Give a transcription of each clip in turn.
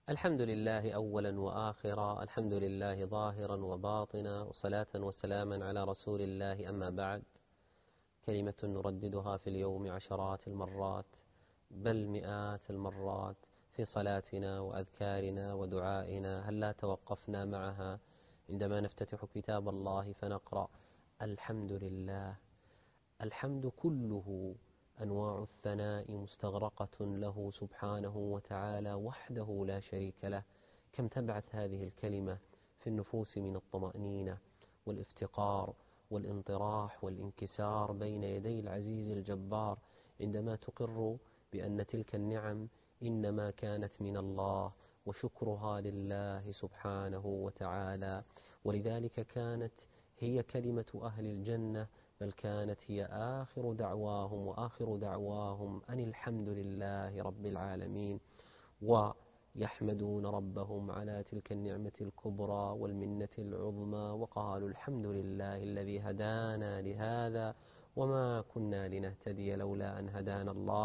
الحمد لله أولا وآخرا، الحمد لله ظاهرا وباطنا، وصلاة وسلاما على رسول الله. أما بعد، كلمة نرددها في اليوم عشرات المرات بل مئات المرات في صلاتنا وأذكارنا ودعائنا. هل لا توقفنا معها عندما نفتتح كتاب الله فنقرأ الحمد لله؟ الحمد كله أنواع الثناء مستغرقة له سبحانه وتعالى وحده لا شريك له. كم تبعث هذه الكلمة في النفوس من الطمأنينة والافتقار والانطراح والانكسار بين يدي العزيز الجبار، عندما تقر بأن تلك النعم إنما كانت من الله، وشكرها لله سبحانه وتعالى. ولذلك كانت هي كلمة أهل الجنة، بل كانت هي آخر دعواهم وآخر دعواهم أن الحمد لله رب العالمين، ويحمدون ربهم على تلك النعمة الكبرى والمنة العظمى، وقالوا الحمد لله الذي هدانا لهذا وما كنا لنهتدي لولا أن هدانا الله.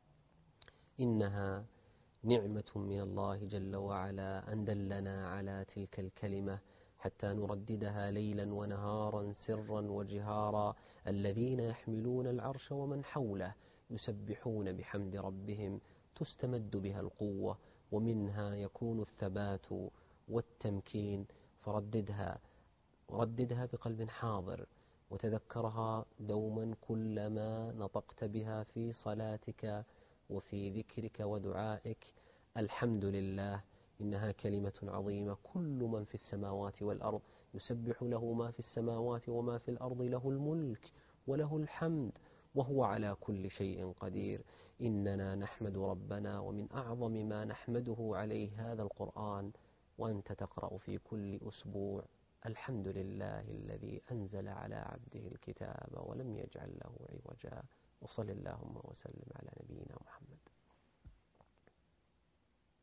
إنها نعمة من الله جل وعلا أن دلنا على تلك الكلمة حتى نرددها ليلا ونهارا سرا وجهارا. الذين يحملون العرش ومن حوله يسبحون بحمد ربهم، تستمد بها القوة ومنها يكون الثبات والتمكين. فرددها، رددها بقلب حاضر، وتذكرها دوما كلما نطقت بها في صلاتك وفي ذكرك ودعائك. الحمد لله، إنها كلمة عظيمة. كل من في السماوات والأرض يسبح له ما في السماوات وما في الأرض، له الملك وله الحمد وهو على كل شيء قدير. إننا نحمد ربنا، ومن أعظم ما نحمده عليه هذا القرآن، وأنت تقرأ في كل أسبوع الحمد لله الذي أنزل على عبده الكتاب ولم يجعل له عوجا. وصل اللهم وسلم على نبينا